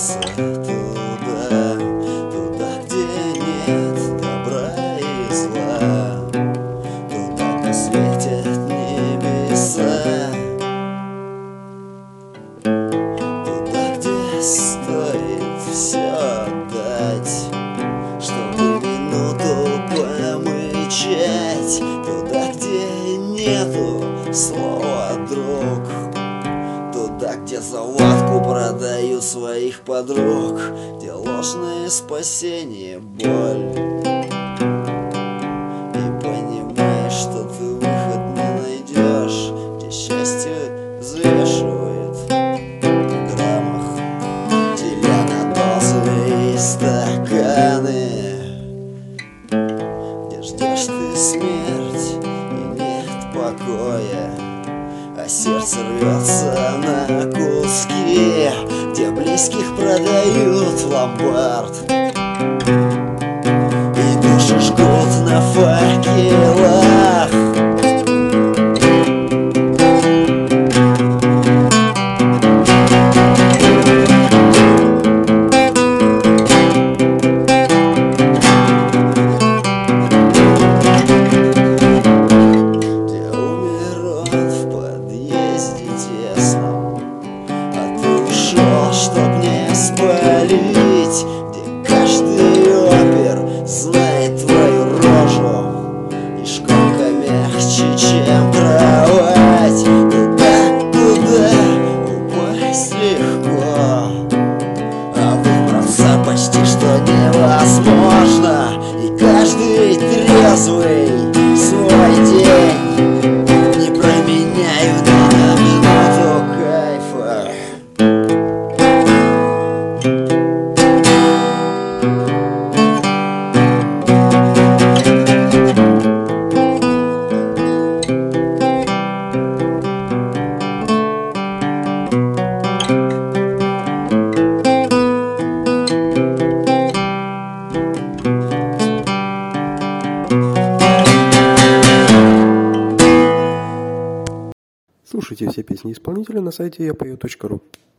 стремиться туда, где нет добра и зла, туда, где светят небеса, туда, где стоит все отдать, чтобы минуту помычать, туда, где нету слова «друг», туда, где за водку продают своих подруг, где ложное спасение, боль. И понимаешь, что ты выход не найдешь, где счастье взвешивает в граммах, деля на дозы и стаканы, где ждешь ты смерть и нет покоя, а сердце рвется на куски, где близких продают в ломбард и души жгут на факелах. Чтоб не спалить, где каждый опер знает твою рожу, и шконка мягче, чем кровать. Туда, куда упасть легко, а выбраться почти что невозможно, и каждый трезвый свой день не променяю ни на минуту кайфа. Слушайте все песни исполнителя на сайте yapeo.ru.